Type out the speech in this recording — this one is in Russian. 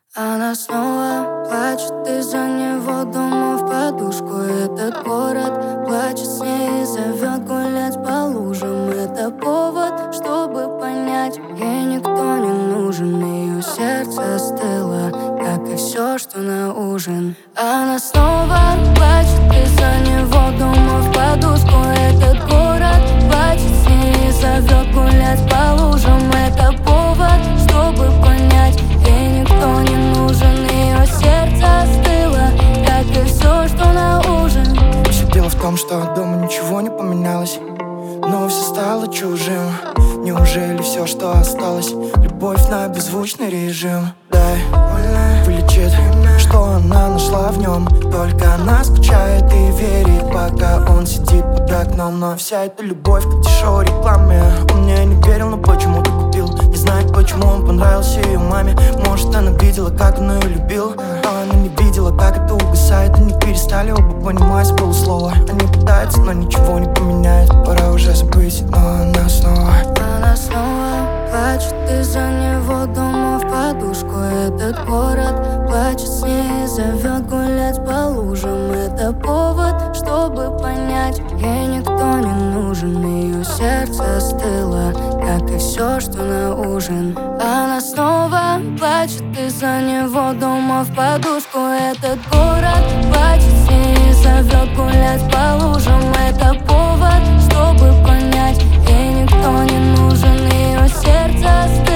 Она снова плачет из-за него, дома в подушку. Этот город плачет с ней и зовет гулять по лужам. Это повод, чтобы понять, ей никто не нужен. Ее сердце остыло, как и все, что на ужин. Она снова плачет из-за него, дома в подушку. Этот город плачет с ней и зовет гулять по лужам. Это повод, чтобы понять, ей никто не нужен. Ее сердце остыло, как и все, что на ужин. Все дело в том, что дома ничего не поменялось, но все стало чужим. Неужели все, что осталось, любовь на беззвучный режим? Дай вылечит, что она нашла в нем. Только она скучает и верит, пока он сидит под окном. Но вся эта любовь, как дешевая рекламе. Он мне не верил, но почему-то купил. Не знает, почему он понравился ее маме. Может, она видела, как он ее любил, а она не видела, как это угасает. Они перестали оба понимать с полуслова. Они пытаются, но ничего не поменяет. Пора уже забыть, но она снова плачет из-за него, дома в подушку. Этот город плачет с ней и зовет гулять по лужам. Это повод, чтобы понять, ей никто не нужен. Ее сердце остыло, как и все, что на ужин. Она снова плачет из-за него, дома в подушку. Этот город плачет с ней и зовет гулять по лужам. Это повод, чтобы понять, ей никто не нужен. Ее сердце остыло.